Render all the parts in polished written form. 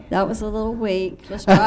That was a little weak. Let's try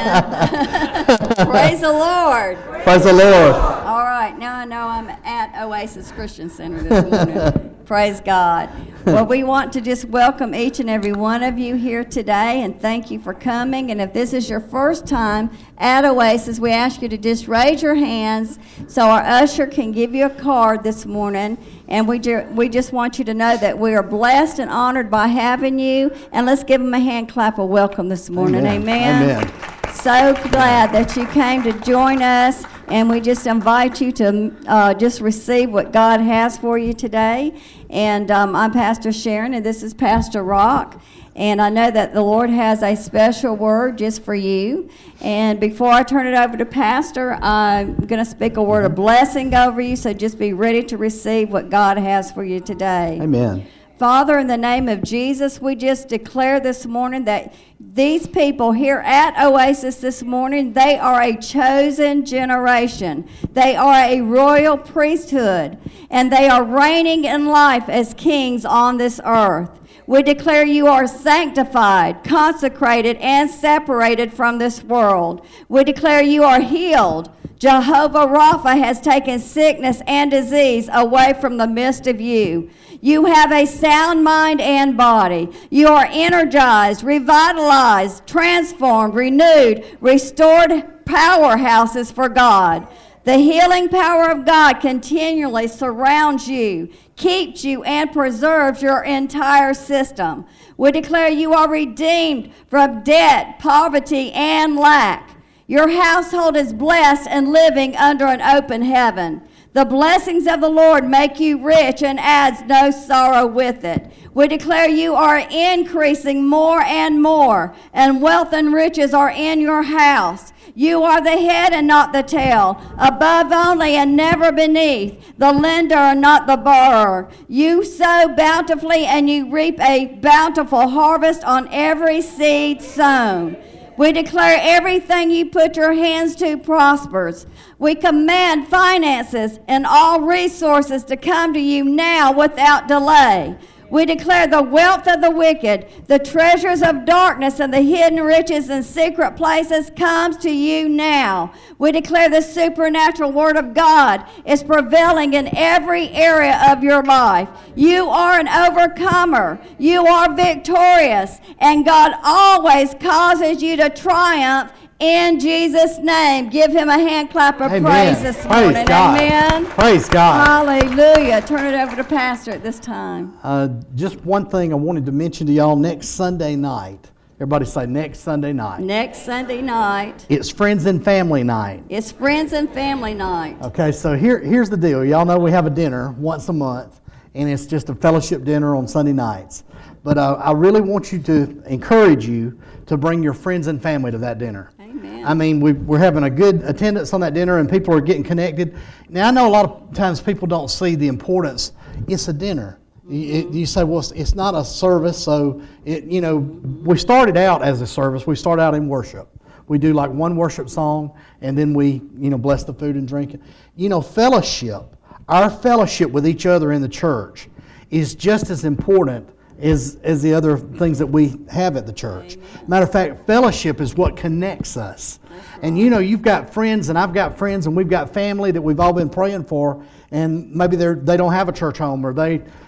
again. Praise the Lord. Praise the Lord. All right, now I know I'm at Oasis Christian Center this morning. Praise God. Well, we want to just welcome each and every one of you here today and thank you for coming. And if this is your first time at Oasis, we ask you to just raise your hands so our usher can give you a card this morning. And we just want you to know that we are blessed and honored by having you. And let's give them a hand clap of welcome this morning. Amen. Amen. So glad that you came to join us. And we just invite you to just receive what God has for you today. And I'm Pastor Sharon, and this is Pastor Rock. And I know that the Lord has a special word just for you. And before I turn it over to Pastor, I'm going to speak a word of blessing over you. So just be ready to receive what God has for you today. Amen. Father, in the name of Jesus, we just declare this morning that these people here at Oasis this morning, they are a chosen generation. They are a royal priesthood, and they are reigning in life as kings on this earth. We declare you are sanctified, consecrated, and separated from this world. We declare you are healed. Jehovah Rapha has taken sickness and disease away from the midst of you. You have a sound mind and body. You are energized, revitalized, transformed, renewed, restored powerhouses for God. The healing power of God continually surrounds you, keeps you, and preserves your entire system. We declare you are redeemed from debt, poverty, and lack. Your household is blessed and living under an open heaven. The blessings of the Lord make you rich and adds no sorrow with it. We declare you are increasing more and more, and wealth and riches are in your house. You are the head and not the tail, above only and never beneath, the lender and not the borrower. You sow bountifully and you reap a bountiful harvest on every seed sown. We declare everything you put your hands to prospers. We command finances and all resources to come to you now without delay. We declare the wealth of the wicked, the treasures of darkness, and the hidden riches in secret places comes to you now. We declare the supernatural word of God is prevailing in every area of your life. You are an overcomer. You are victorious. And God always causes you to triumph in Jesus' name. Give him a hand clap of praise this morning. Praise God. Amen. Praise God. Hallelujah. Turn it over to Pastor at this time. Just one thing I wanted to mention to y'all next Sunday night. Everybody say next Sunday night. Next Sunday night. It's Friends and Family Night. It's Friends and Family Night. Okay, so here's the deal. Y'all know we have a dinner once a month, and it's just a fellowship dinner on Sunday nights. But I really want you to encourage you to bring your friends and family to that dinner. Amen. I mean, we're having a good attendance on that dinner, and people are getting connected. Now, I know a lot of times people don't see the importance. It's a dinner. You say, well, it's not a service, so, we started out as a service. We start out in worship. We do like one worship song, and then we, bless the food and drink. Fellowship, our fellowship with each other in the church is just as important as the other things that we have at the church. Amen. Matter of fact, fellowship is what connects us. Right. And you've got friends, and I've got friends, and we've got family that we've all been praying for, and maybe they don't have a church home, or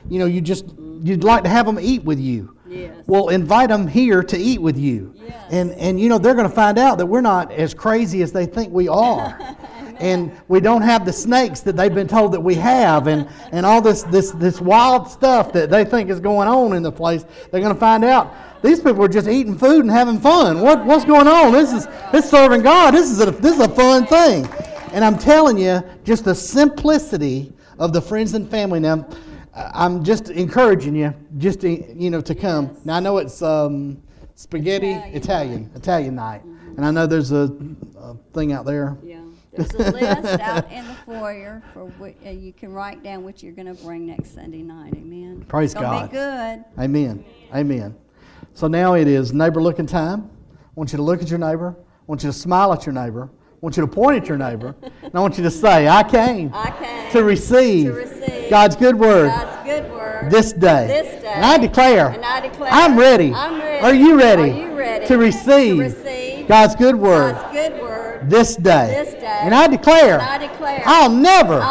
you'd like to have them eat with you. Yes. Well, invite them here to eat with you. Yes. And they're going to find out that we're not as crazy as they think we are. And we don't have the snakes that they've been told that we have, and all this wild stuff that they think is going on in the place. They're going to find out these people are just eating food and having fun. What's going on? This is serving God. This is a fun thing. And I'm telling you, just the simplicity of the friends and family. Now, I'm just encouraging you just to come. Yes. Now I know it's spaghetti Italian night, and I know there's a thing out there. Yeah. There's a list out in the foyer for what you can write down what you're going to bring next Sunday night. Amen. Praise God. God. Be good. Amen. Amen. So now it is neighbor looking time. I want you to look at your neighbor. I want you to smile at your neighbor. I want you to point at your neighbor. And I want you to say, I came to receive God's good word this day. And I declare, I'm ready. Are you ready to receive God's good word this day. And I declare I'll never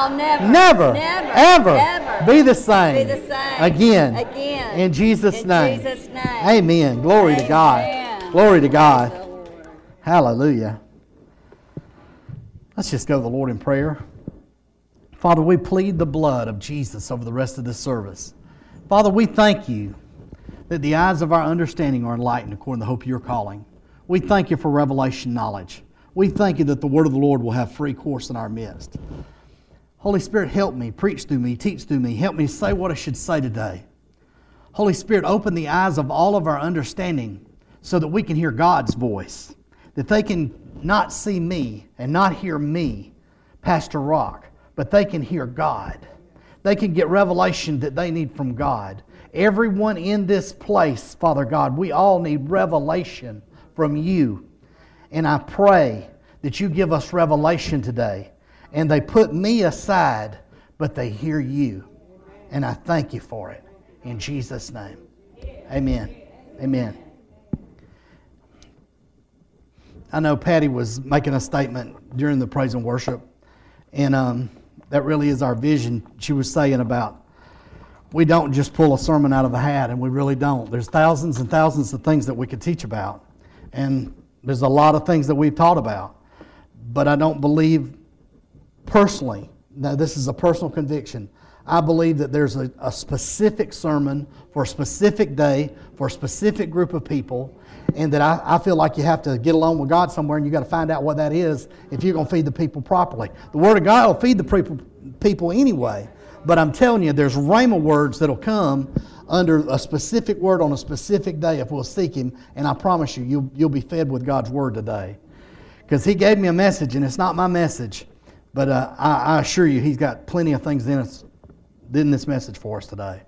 ever be the same again. In Jesus' name. Amen. Glory to God. Glory to God. Hallelujah. Let's just go to the Lord in prayer. Father, we plead the blood of Jesus over the rest of this service. Father, we thank you that the eyes of our understanding are enlightened according to the hope of your calling. We thank you for revelation knowledge. We thank you that the word of the Lord will have free course in our midst. Holy Spirit, help me, preach through me, teach through me. Help me say what I should say today. Holy Spirit, open the eyes of all of our understanding so that we can hear God's voice, that they can not see me and not hear me, Pastor Rock, but they can hear God. They can get revelation that they need from God. Everyone in this place, Father God, we all need revelation from you. And I pray that you give us revelation today. And they put me aside, but they hear you. And I thank you for it. In Jesus' name. Amen. Amen. I know Patty was making a statement during the praise and worship. And that really is our vision. She was saying about, we don't just pull a sermon out of a hat, and we really don't. There's thousands and thousands of things that we could teach about. And there's a lot of things that we've taught about. But I don't believe personally, now this is a personal conviction, I believe that there's a specific sermon for a specific day, for a specific group of people, and that I feel like you have to get along with God somewhere, and you got to find out what that is if you're going to feed the people properly. The Word of God will feed the people anyway, but I'm telling you, there's rhema words that'll come under a specific word on a specific day if we'll seek Him, and I promise you, you'll be fed with God's Word today. Because He gave me a message, and it's not my message, but I assure you, He's got plenty of things in this message for us today.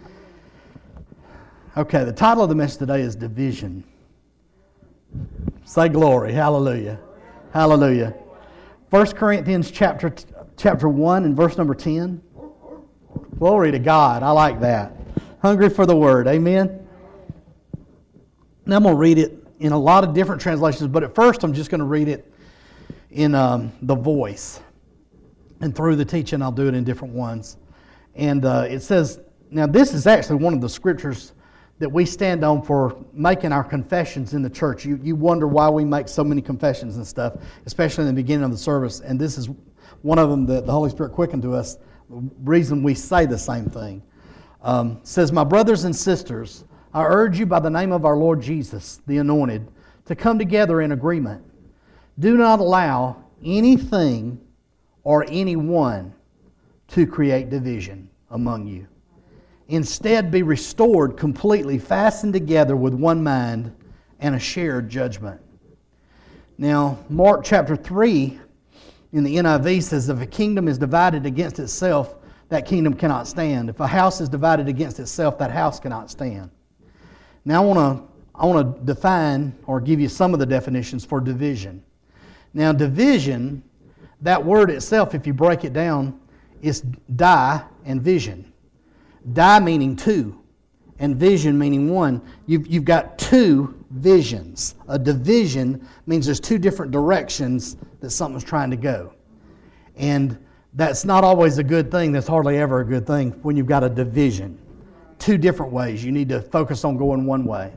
Okay, the title of the message today is Division. Say glory. Hallelujah. Hallelujah. 1 Corinthians chapter 1 and verse number 10. Glory to God. I like that. Hungry for the Word. Amen. Now I'm going to read it in a lot of different translations, but at first I'm just going to read it in the voice. And through the teaching I'll do it in different ones. And it says, now this is actually one of the scriptures that we stand on for making our confessions in the church. You wonder why we make so many confessions and stuff, especially in the beginning of the service. And this is one of them that the Holy Spirit quickened to us, the reason we say the same thing. It says, my brothers and sisters, I urge you by the name of our Lord Jesus, the Anointed, to come together in agreement. Do not allow anything or anyone to create division among you. Instead, be restored completely, fastened together with one mind and a shared judgment. Now, Mark chapter 3 in the NIV says, if a kingdom is divided against itself, that kingdom cannot stand. If a house is divided against itself, that house cannot stand. Now, I want to define or give you some of the definitions for division. Now, division, that word itself, if you break it down, is die and vision. Die meaning two, and vision meaning one. You've got two visions. A division means there's two different directions that something's trying to go. And that's not always a good thing. That's hardly ever a good thing when you've got a division. Two different ways. You need to focus on going one way.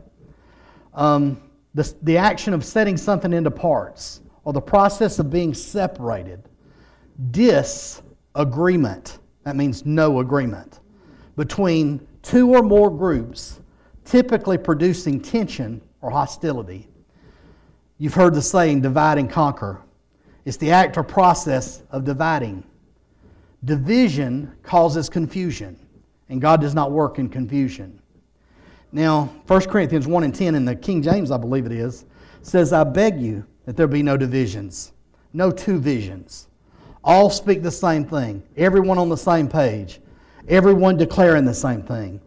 The action of setting something into parts, or the process of being separated. Disagreement. That means no agreement. Between two or more groups, typically producing tension or hostility. You've heard the saying, divide and conquer. It's the act or process of dividing. Division causes confusion, and God does not work in confusion. Now, 1 Corinthians 1 and 10 in the King James, I believe it is, says, I beg you that there be no divisions, no two visions. All speak the same thing, everyone on the same page. Everyone declaring the same thing.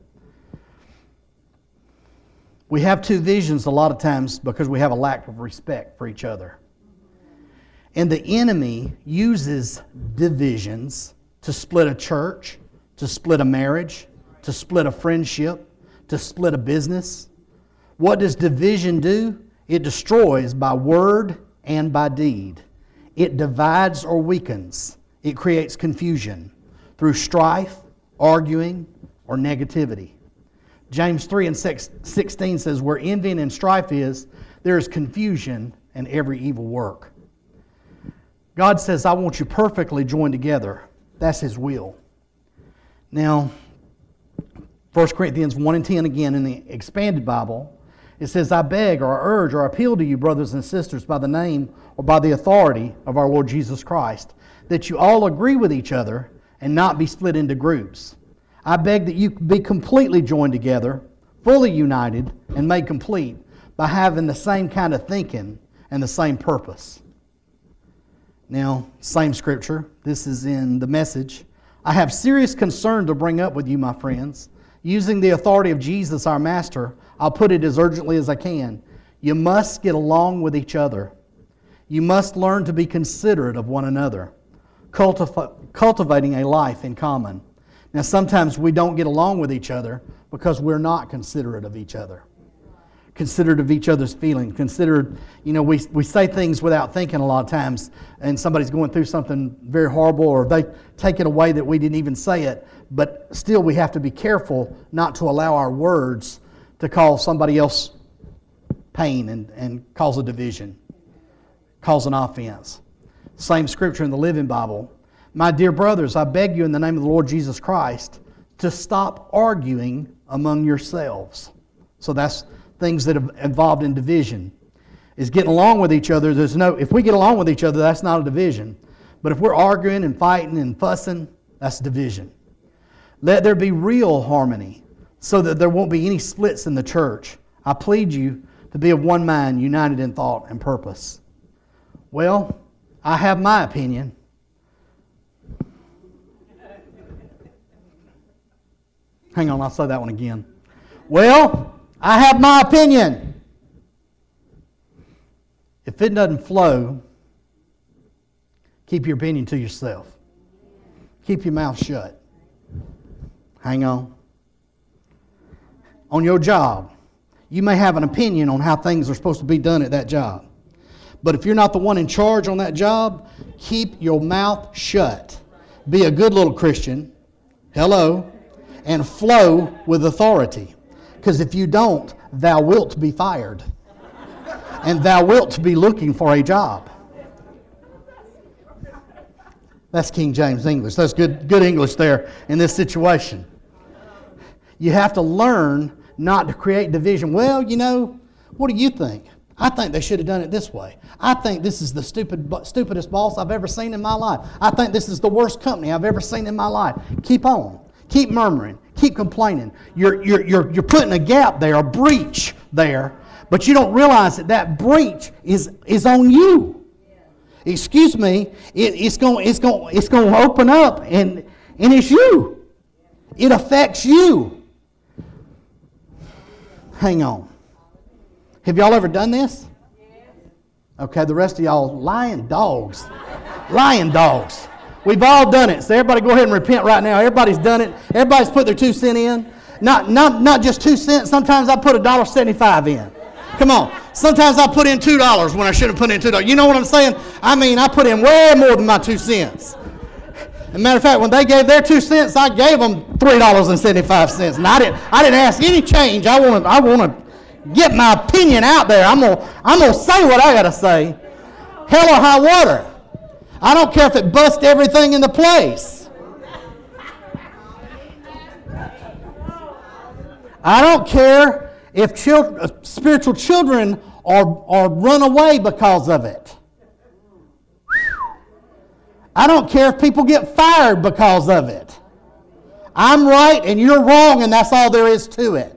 We have two visions a lot of times because we have a lack of respect for each other. And the enemy uses divisions to split a church, to split a marriage, to split a friendship, to split a business. What does division do? It destroys by word and by deed. It divides or weakens. It creates confusion through strife, arguing, or negativity. James 3 and 16 says, where envy and strife is, there is confusion and every evil work. God says, I want you perfectly joined together. That's His will. Now, 1 Corinthians 1 and 10 again in the Expanded Bible, it says, I beg or urge or appeal to you, brothers and sisters, by the name or by the authority of our Lord Jesus Christ, that you all agree with each other and not be split into groups. I beg that you be completely joined together, fully united, and made complete by having the same kind of thinking and the same purpose. Now, same scripture. This is in the Message. I have serious concern to bring up with you, my friends. Using the authority of Jesus, our Master, I'll put it as urgently as I can. You must get along with each other. You must learn to be considerate of one another, cultivating a life in common. Now, sometimes we don't get along with each other because we're not considerate of each other. Considerate of each other's feelings. Considerate, we say things without thinking a lot of times, and somebody's going through something very horrible, or they take it away that we didn't even say it, but still we have to be careful not to allow our words to cause somebody else pain and cause a division, cause an offense. Same scripture in the Living Bible. My dear brothers, I beg you in the name of the Lord Jesus Christ to stop arguing among yourselves. So that's things that have involved in division. Is getting along with each other. If we get along with each other, that's not a division. But if we're arguing and fighting and fussing, that's division. Let there be real harmony so that there won't be any splits in the church. I plead you to be of one mind, united in thought and purpose. Well, I have my opinion. Hang on, I'll say that one again. Well, I have my opinion. If it doesn't flow, keep your opinion to yourself. Keep your mouth shut. Hang on. On your job, you may have an opinion on how things are supposed to be done at that job. But if you're not the one in charge on that job, keep your mouth shut. Be a good little Christian. Hello. And flow with authority. Because if you don't, thou wilt be fired. And thou wilt be looking for a job. That's King James English. That's good English there in this situation. You have to learn not to create division. Well, what do you think? I think they should have done it this way. I think this is the stupidest boss I've ever seen in my life. I think this is the worst company I've ever seen in my life. Keep on. Keep murmuring. Keep complaining. You're putting a gap there, a breach there, but you don't realize that breach is on you. Excuse me, it's going to open up, and it's you. It affects you. Hang on. Have y'all ever done this? Okay, the rest of y'all lying dogs. Lying dogs. We've all done it. So everybody go ahead and repent right now. Everybody's done it. Everybody's put their 2 cents in. Not just 2 cents. Sometimes I put $1.75 in. Come on. Sometimes I put in $2 when I shouldn't put in $2. You know what I'm saying? I put in way more than my 2 cents. As a matter of fact, when they gave their 2 cents, I gave them $3.75. And I didn't ask any change. I want to get my opinion out there. I'm gonna say what I gotta say. Hell or high water. I don't care if it busts everything into place. I don't care if spiritual children are run away because of it. I don't care if people get fired because of it. I'm right and you're wrong, and that's all there is to it.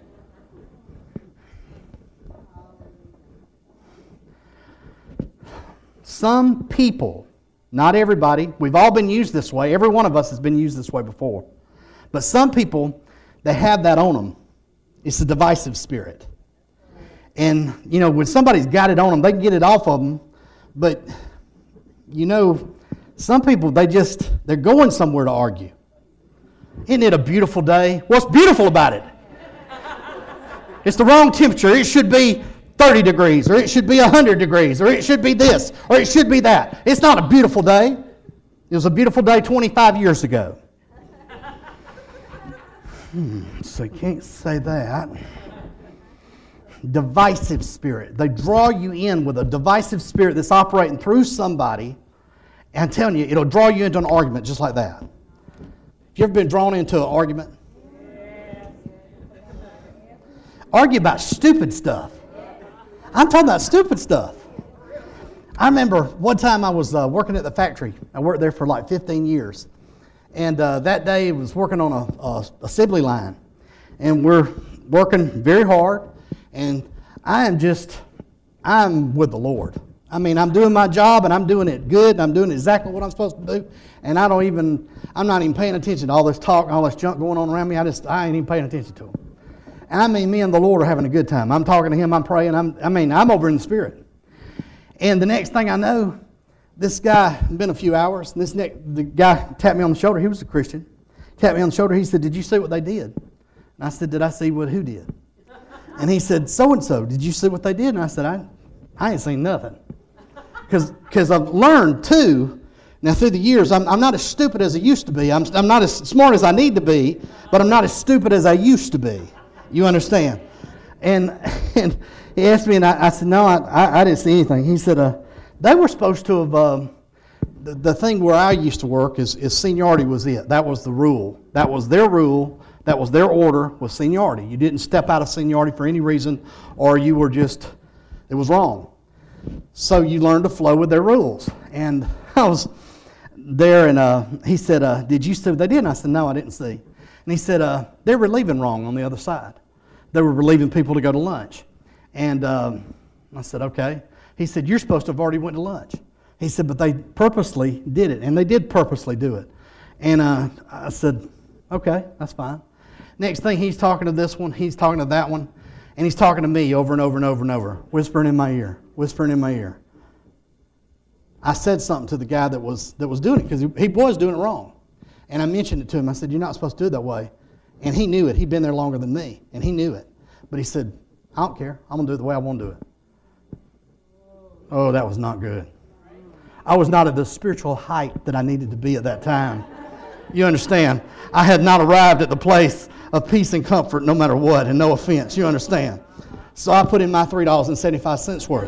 Some people, not everybody, we've all been used this way. Every one of us has been used this way before. But some people, they have that on them. It's a divisive spirit. And, when somebody's got it on them, they can get it off of them. But, some people, they're going somewhere to argue. Isn't it a beautiful day? What's beautiful about it? It's the wrong temperature. It should be 30 degrees, or it should be 100 degrees, or it should be this, or it should be that. It's not a beautiful day. It was a beautiful day 25 years ago. So you can't say that. Divisive spirit. They draw you in with a divisive spirit that's operating through somebody. And I'm telling you, it'll draw you into an argument just like that. Have you ever been drawn into an argument? Argue about stupid stuff. I'm talking about stupid stuff. I remember one time I was working at the factory. I worked there for like 15 years. And that day I was working on a assembly line. And we're working very hard. And I'm with the Lord. I mean, I'm doing my job and I'm doing it good. And I'm doing exactly what I'm supposed to do. And I'm not even paying attention to all this talk and all this junk going on around me. I ain't even paying attention to them. And I mean, me and the Lord are having a good time. I'm talking to Him, I'm praying. I'm over in the Spirit. And the next thing I know, this guy, it's been a few hours, and the guy tapped me on the shoulder. He was a Christian. Tapped me on the shoulder. He said, "Did you see what they did?" And I said, "Did I see who did?" And he said, "So-and-so, did you see what they did?" And I said, I ain't seen nothing. Because I've learned, too, now through the years, I'm not as stupid as I used to be. I'm not as smart as I need to be, but I'm not as stupid as I used to be. You understand? And he asked me, and I said, "No, I didn't see anything." He said, they were supposed to have, the thing where I used to work is seniority was it. That was the rule. That was their rule. That was their order, was seniority. You didn't step out of seniority for any reason, or you were just, it was wrong. So you learned to flow with their rules. And I was there, and he said, "Did you see what they did?" And I said, "No, I didn't see." And he said, "They were leaving wrong on the other side. They were relieving people to go to lunch." And I said, "Okay." He said, "You're supposed to have already went to lunch." He said, "But they purposely did it." And they did purposely do it. And I said, "Okay, that's fine." Next thing, he's talking to this one, he's talking to that one, and he's talking to me over and over and over and over, whispering in my ear, whispering in my ear. I said something to the guy that was doing it, because he was doing it wrong. And I mentioned it to him. I said, "You're not supposed to do it that way." And he knew it. He'd been there longer than me, and he knew it. But he said, "I don't care. I'm going to do it the way I want to do it." Oh, that was not good. I was not at the spiritual height that I needed to be at that time. You understand? I had not arrived at the place of peace and comfort no matter what, and no offense. You understand? So I put in my $3.75 worth.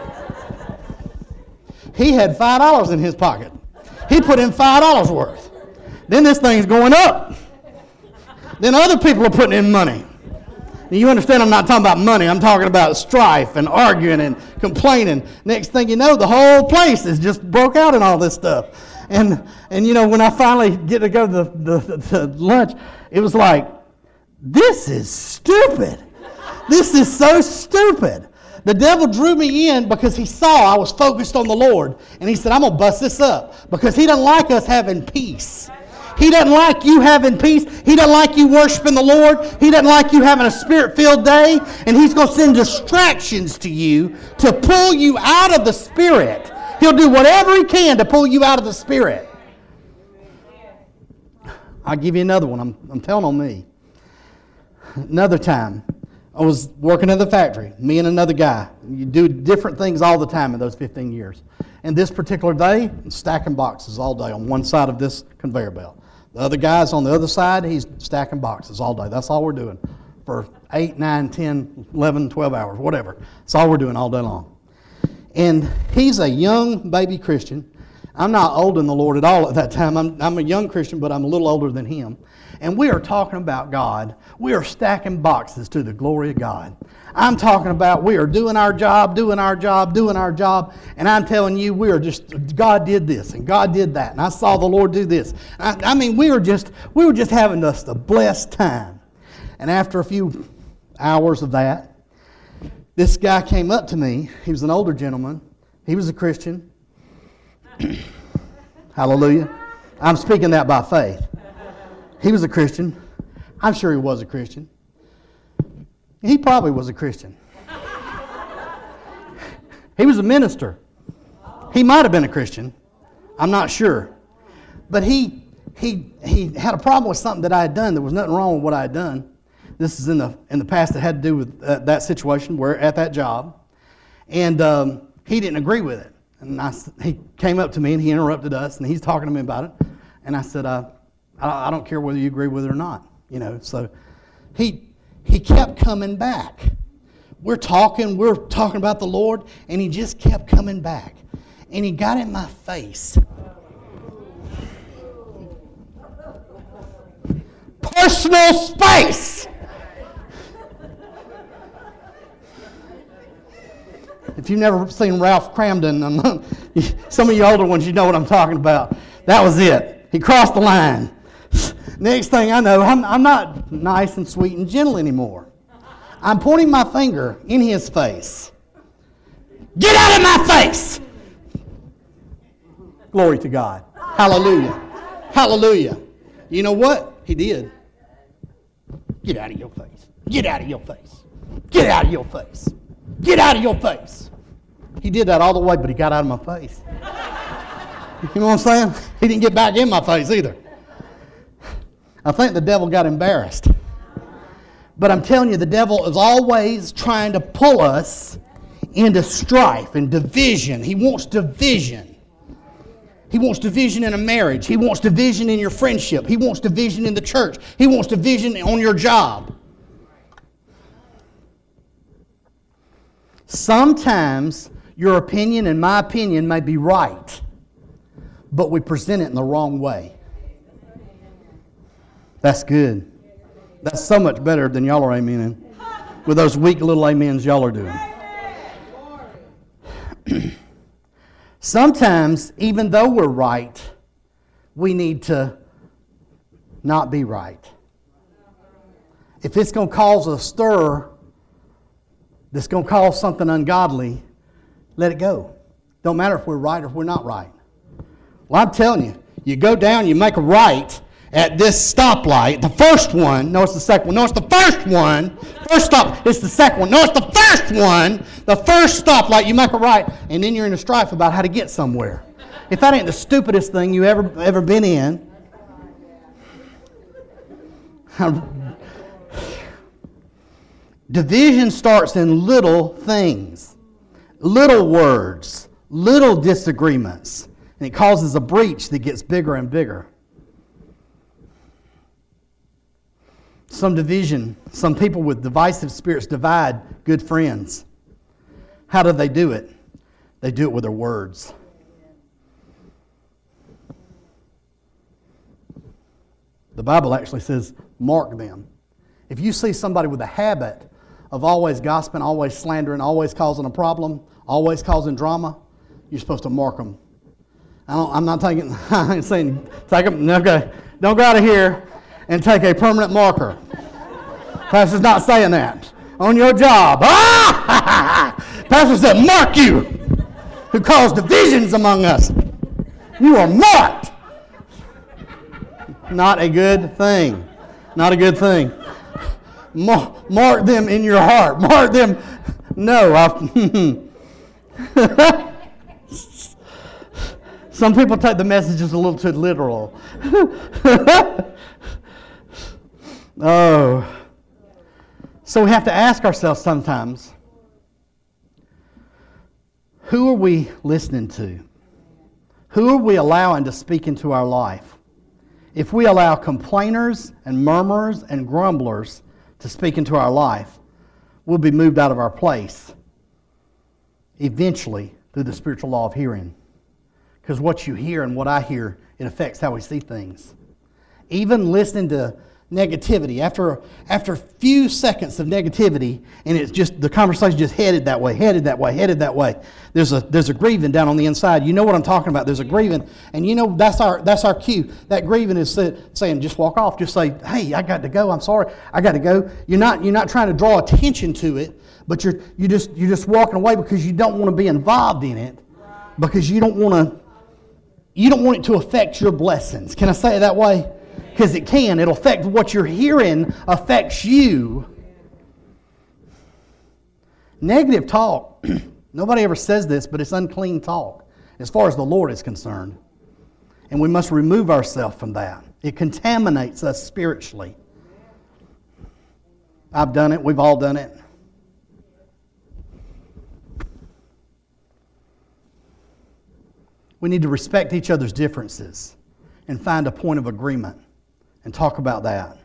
He had $5 in his pocket. He put in $5 worth. Then this thing's going up. Then other people are putting in money. Now you understand, I'm not talking about money. I'm talking about strife and arguing and complaining. Next thing you know, the whole place is just broke out in all this stuff. And you know, when I finally get to go to the lunch, it was like, this is stupid. This is so stupid. The devil drew me in because he saw I was focused on the Lord. And he said, "I'm going to bust this up," because he doesn't like us having peace. He doesn't like you having peace. He doesn't like you worshiping the Lord. He doesn't like you having a Spirit-filled day. And he's going to send distractions to you to pull you out of the Spirit. He'll do whatever he can to pull you out of the Spirit. I'll give you another one. I'm telling on me. Another time, I was working at the factory, me and another guy. You do different things all the time in those 15 years. And this particular day, stacking boxes all day on one side of this conveyor belt. The other guy's on the other side, he's stacking boxes all day. That's all we're doing for 8, 9, 10, 11, 12 hours, whatever. That's all we're doing all day long. And he's a young baby Christian. I'm not old in the Lord at all at that time. I'm a young Christian, but I'm a little older than him. And we are talking about God. We are stacking boxes to the glory of God. I'm talking about we are doing our job, doing our job, doing our job. And I'm telling you, we are just, God did this and God did that. And I saw the Lord do this. I mean, we were just having just a blessed time. And after a few hours of that, this guy came up to me. He was an older gentleman. He was a Christian. Hallelujah. I'm speaking that by faith. He was a Christian. I'm sure he was a Christian. He probably was a Christian. He was a minister. He might have been a Christian. I'm not sure. But he had a problem with something that I had done. There was nothing wrong with what I had done. This is in the past that had to do with that situation where at that job. And he didn't agree with it. And he came up to me and he interrupted us and he's talking to me about it. And I said, I don't care whether you agree with it or not. So he kept coming back. We're talking about the Lord, and he just kept coming back. And he got in my face. Personal space! If you've never seen Ralph Cramden, some of you older ones, you know what I'm talking about. That was it. He crossed the line. Next thing I know, I'm not nice and sweet and gentle anymore. I'm pointing my finger in his face. Get out of my face! Glory to God. Hallelujah. Hallelujah. You know what? He did. Get out of your face. Get out of your face. Get out of your face. Get out of your face. He did that all the way, but he got out of my face. You know what I'm saying? He didn't get back in my face either. I think the devil got embarrassed. But I'm telling you, the devil is always trying to pull us into strife and division. He wants division. He wants division in a marriage. He wants division in your friendship. He wants division in the church. He wants division on your job. Sometimes your opinion and my opinion may be right, but we present it in the wrong way. That's good. That's so much better than y'all are amening with those weak little amens y'all are doing. Sometimes, even though we're right, we need to not be right. If it's going to cause a stir that's going to cause something ungodly, let it go. Don't matter if we're right or if we're not right. Well, I'm telling you, you go down, you make a right at this stoplight, the first one, no, it's the second one, no, it's the first one, first stop, it's the second one, no, it's the first one, the first stoplight, you make a right, and then you're in a strife about how to get somewhere. If that ain't the stupidest thing you ever been in, division starts in little things, little words, little disagreements, and it causes a breach that gets bigger and bigger. Some division, some people with divisive spirits divide good friends. How do they do it? They do it with their words. The Bible actually says, mark them. If you see somebody with a habit of always gossiping, always slandering, always causing a problem, always causing drama, you're supposed to mark them. I'm not taking, I ain't saying, take them, okay, don't go out of here and take a permanent marker. Pastor's not saying that. On your job. Pastor said, mark you, who cause divisions among us. You are marked. Not a good thing. Not a good thing. Mark them in your heart. Mark them. No. Some people take the messages a little too literal. Oh. So we have to ask ourselves sometimes, who are we listening to? Who are we allowing to speak into our life? If we allow complainers and murmurers and grumblers to speak into our life, we'll be moved out of our place eventually through the spiritual law of hearing. Because what you hear and what I hear, it affects how we see things. Even listening to negativity, after a few seconds of negativity, and it's just the conversation just headed that way. There's a grieving down on the inside. You know what I'm talking about. There's a grieving, and you know that's our cue. That grieving is saying, just walk off. Just say, hey, I got to go. I'm sorry, I got to go. You're not trying to draw attention to it, but you're just walking away because you don't want to be involved in it, because you don't want it to affect your blessings. Can I say it that way? Because it can. It'll affect what you're hearing, affects you. Negative talk, nobody ever says this, but it's unclean talk as far as the Lord is concerned. And we must remove ourselves from that. It contaminates us spiritually. I've done it. We've all done it. We need to respect each other's differences and find a point of agreement and talk about that.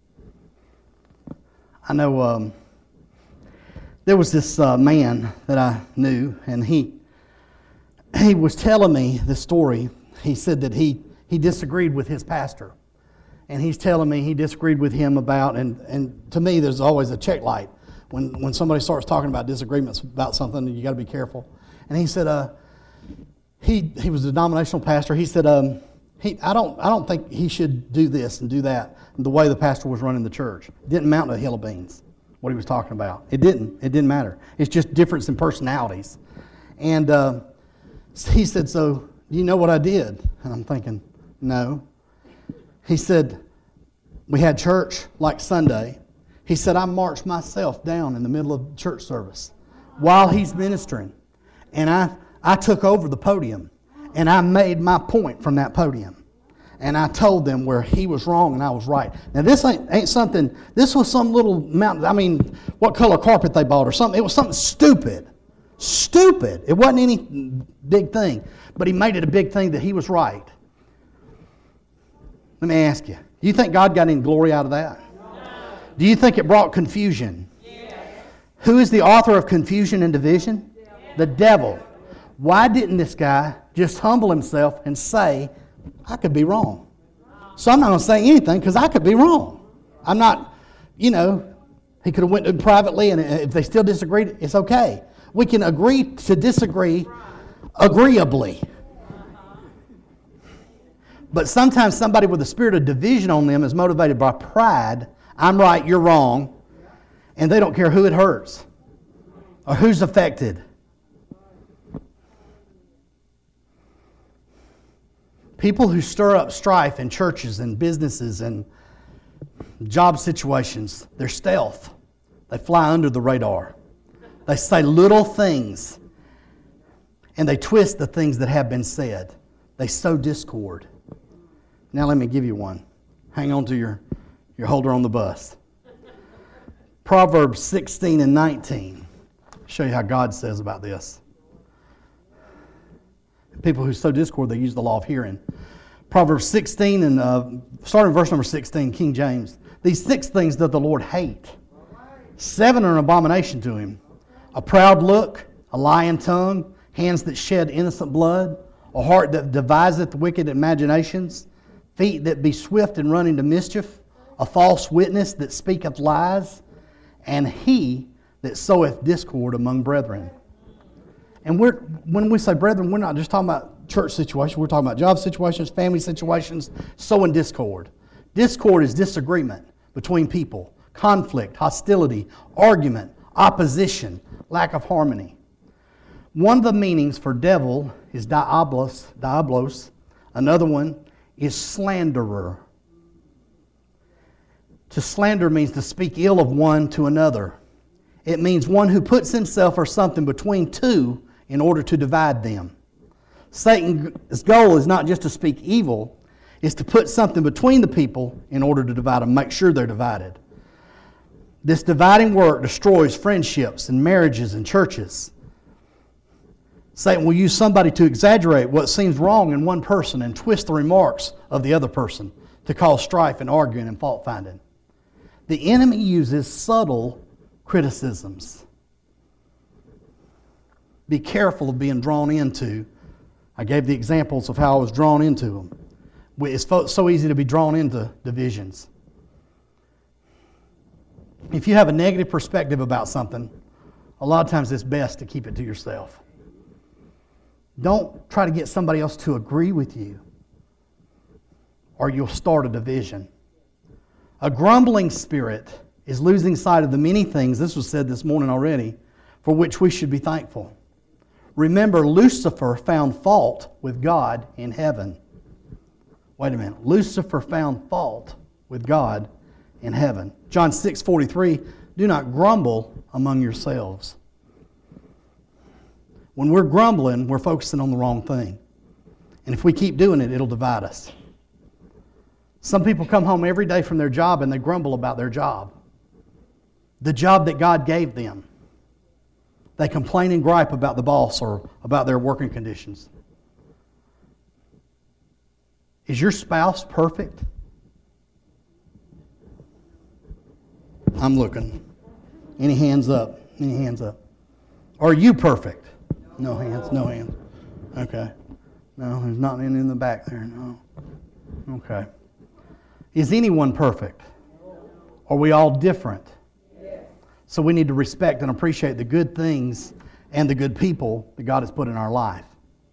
I know there was this man that I knew, and he was telling me the story. He said that he disagreed with his pastor. And he's telling me he disagreed with him about, and to me there's always a check light. When somebody starts talking about disagreements about something, you got to be careful. And he said, he was a denominational pastor. He said, I don't think he should do this and do that the way the pastor was running the church. It didn't amount to a hill of beans, what he was talking about. It didn't matter. It's just difference in personalities. And he said, so do you know what I did? And I'm thinking, no. He said, we had church like Sunday. He said, I marched myself down in the middle of church service while he's ministering. And I took over the podium. And I made my point from that podium. And I told them where he was wrong and I was right. Now this ain't something, this was some little mountain, I mean, what color carpet they bought or something. It was something stupid. Stupid. It wasn't any big thing. But he made it a big thing that he was right. Let me ask you, do you think God got any glory out of that? No. Do you think it brought confusion? Yes. Who is the author of confusion and division? Yes. The devil. Why didn't this guy just humble himself and say, I could be wrong? So I'm not going to say anything because I could be wrong. I'm not, he could have went to privately, and if they still disagreed, it's okay. We can agree to disagree agreeably. But sometimes somebody with a spirit of division on them is motivated by pride. I'm right, you're wrong. And they don't care who it hurts or who's affected. People who stir up strife in churches and businesses and job situations, they're stealth. They fly under the radar. They say little things and they twist the things that have been said. They sow discord. Now let me give you one. Hang on to your holder on the bus. Proverbs 16 and 19. Show you how God says about this. People who sow discord, they use the law of hearing. Proverbs 16 and starting verse number 16, King James. These 6 things doth the Lord hate. 7 are an abomination to him. A proud look, a lying tongue, hands that shed innocent blood, a heart that deviseth wicked imaginations, feet that be swift in running to mischief, a false witness that speaketh lies, and he that soweth discord among brethren. And when we say brethren, we're not just talking about church situations. We're talking about job situations, family situations, sowing discord. Discord is disagreement between people, conflict, hostility, argument, opposition, lack of harmony. One of the meanings for devil is diablos. Another one is slanderer. To slander means to speak ill of one to another. It means one who puts himself or something between two in order to divide them. Satan's goal is not just to speak evil, it's to put something between the people in order to divide them, make sure they're divided. This dividing work destroys friendships and marriages and churches. Satan will use somebody to exaggerate what seems wrong in one person and twist the remarks of the other person to cause strife and arguing and fault finding. The enemy uses subtle criticisms. Be careful of being drawn into. I gave the examples of how I was drawn into them. It's so easy to be drawn into divisions. If you have a negative perspective about something, a lot of times it's best to keep it to yourself. Don't try to get somebody else to agree with you, or you'll start a division. A grumbling spirit is losing sight of the many things, this was said this morning already, for which we should be thankful. Remember, Lucifer found fault with God in heaven. Wait a minute. Lucifer found fault with God in heaven. John 6:43, do not grumble among yourselves. When we're grumbling, we're focusing on the wrong thing. And if we keep doing it, it'll divide us. Some people come home every day from their job and they grumble about their job. the job that God gave them. They complain and gripe about the boss or about their working conditions. Is your spouse perfect? I'm looking. Any hands up? Any hands up? Are you perfect? No hands, no hands. Okay. No, there's not any in the back there, no. Okay. Is anyone perfect? Are we all different? So we need to respect and appreciate the good things and the good people that God has put in our life.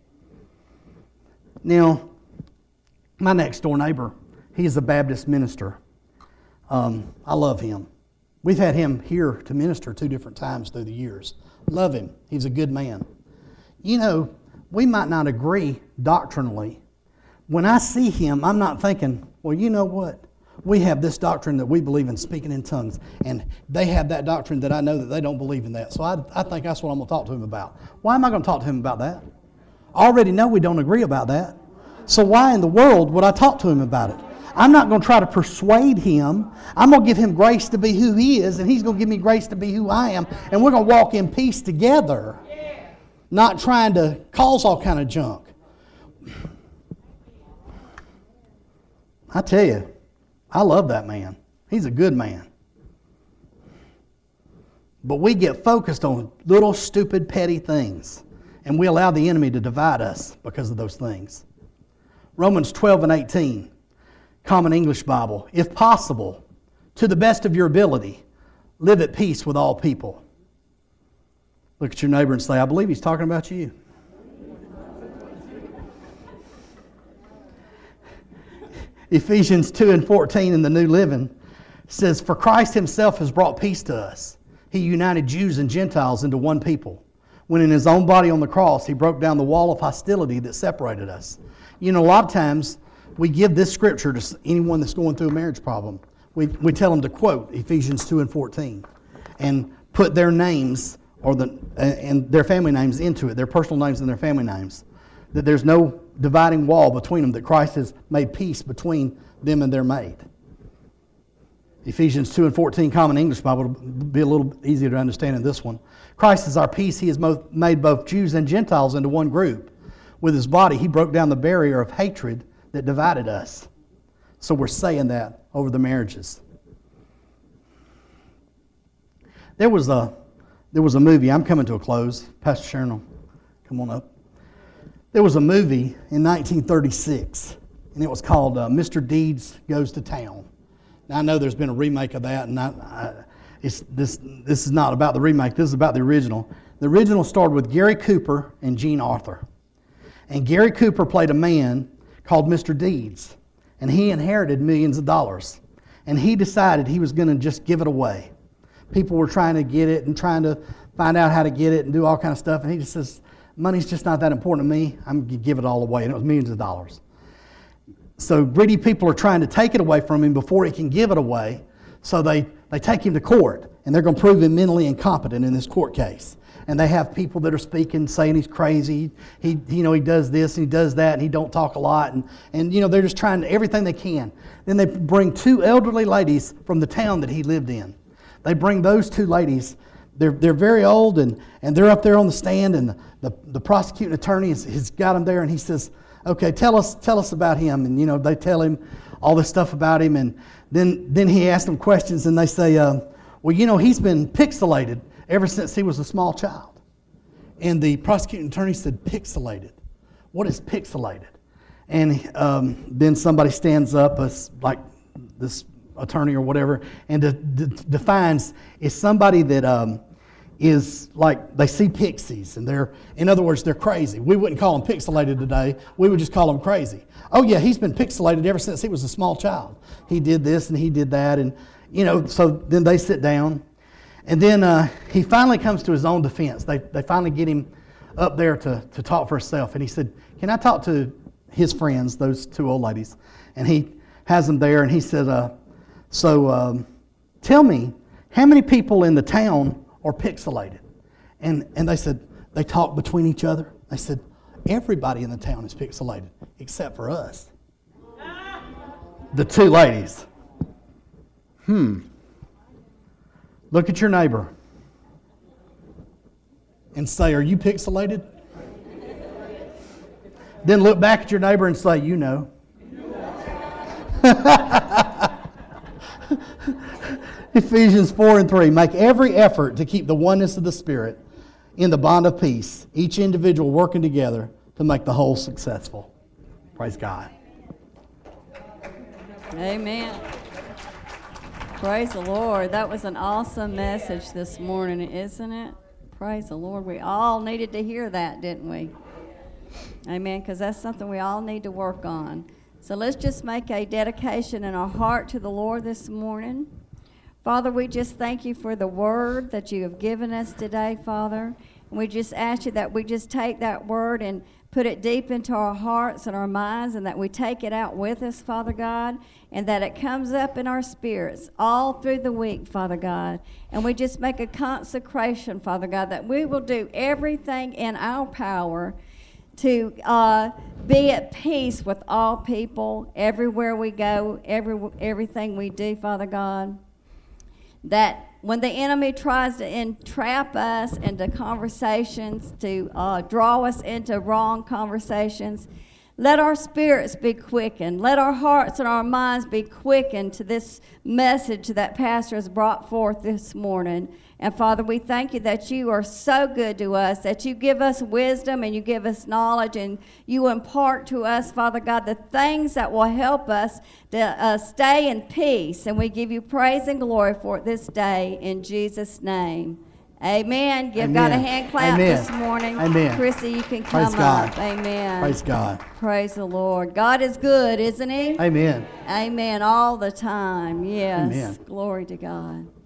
Now, my next door neighbor, he's a Baptist minister. I love him. We've had him here to minister 2 different times through the years. Love him. He's a good man. You know, we might not agree doctrinally. When I see him, I'm not thinking, well, you know what? We have this doctrine that we believe in speaking in tongues, and they have that doctrine that I know that they don't believe in that. So I think that's what I'm going to talk to him about. Why am I going to talk to him about that? I already know we don't agree about that. So why in the world would I talk to him about it? I'm not going to try to persuade him. I'm going to give him grace to be who he is, and he's going to give me grace to be who I am, and we're going to walk in peace together, not trying to cause all kind of junk. I tell you, I love that man. He's a good man. But we get focused on little stupid petty things, and we allow the enemy to divide us because of those things. Romans 12:18, Common English Bible. If possible, to the best of your ability, live at peace with all people. Look at your neighbor and say, I believe he's talking about you. Ephesians 2:14 in the New Living says, for Christ himself has brought peace to us. He united Jews and Gentiles into one people. When in his own body on the cross, he broke down the wall of hostility that separated us. You know, a lot of times we give this scripture to anyone that's going through a marriage problem. We tell them to quote Ephesians 2:14 and put their names and their family names into it, their personal names and their family names. That there's no dividing wall between them, that Christ has made peace between them and their mate. Ephesians 2:14, Common English Bible, will be a little easier to understand in this one. Christ is our peace. He has made both Jews and Gentiles into one group. With his body, he broke down the barrier of hatred that divided us. So we're saying that over the marriages. There was a movie. I'm coming to a close. Pastor Sharon, come on up. There was a movie in 1936, and it was called Mr. Deeds Goes to Town. Now, I know there's been a remake of that, and this is not about the remake. This is about the original. The original started with Gary Cooper and Jean Arthur. And Gary Cooper played a man called Mr. Deeds, and he inherited millions of dollars. And he decided he was going to just give it away. People were trying to get it and trying to find out how to get it and do all kind of stuff, and he just says, money's just not that important to me. I'm going to give it all away. And it was millions of dollars. So greedy people are trying to take it away from him before he can give it away. So they take him to court, and they're going to prove him mentally incompetent in this court case. And they have people that are speaking, saying he's crazy. He does this and he does that, and he don't talk a lot. And they're just trying everything they can. Then they bring 2 elderly ladies from the town that he lived in. They bring those 2 ladies. They're very old, and they're up there on the stand, and the prosecuting attorney has got them there, and he says, okay, tell us about him. And they tell him all this stuff about him, and then he asks them questions, and they say, well, he's been pixelated ever since he was a small child. And the prosecuting attorney said, pixelated? What is pixelated? And then somebody stands up, like this attorney or whatever, and defines is somebody that is like they see pixies, and in other words, they're crazy. We wouldn't call them pixelated today. We would just call them crazy. Oh yeah, he's been pixelated ever since he was a small child. He did this and he did that, and so then they sit down, and then he finally comes to his own defense. They finally get him up there to talk for himself, and he said, can I talk to his friends, those 2 old ladies? And he has them there, and he said, tell me, how many people in the town are pixelated? And they said, they talk between each other. They said, everybody in the town is pixelated except for us. The 2 ladies. Look at your neighbor and say, are you pixelated? Then look back at your neighbor and say, you know. Ephesians 4:3, make every effort to keep the oneness of the Spirit in the bond of peace, each individual working together to make the whole successful. Praise God. Amen. Praise the Lord. That was an awesome message this morning, isn't it? Praise the Lord. We all needed to hear that, didn't we? Amen, because that's something we all need to work on. So let's just make a dedication in our heart to the Lord this morning. Father, we just thank you for the word that you have given us today, Father. And we just ask you that we just take that word and put it deep into our hearts and our minds, and that we take it out with us, Father God, and that it comes up in our spirits all through the week, Father God. And we just make a consecration, Father God, that we will do everything in our power to be at peace with all people, everywhere we go, everything we do, Father God. That when the enemy tries to entrap us into conversations, to draw us into wrong conversations, let our spirits be quickened. Let our hearts and our minds be quickened to this message that Pastor has brought forth this morning. And Father, we thank you that you are so good to us, that you give us wisdom and you give us knowledge, and you impart to us, Father God, the things that will help us to stay in peace. And we give you praise and glory for it this day in Jesus' name. Amen. Give God a hand clap this morning. Amen. Chrissy, you can come up. Amen. Praise God. Praise the Lord. God is good, isn't he? Amen. Amen. All the time. Yes. Amen. Glory to God.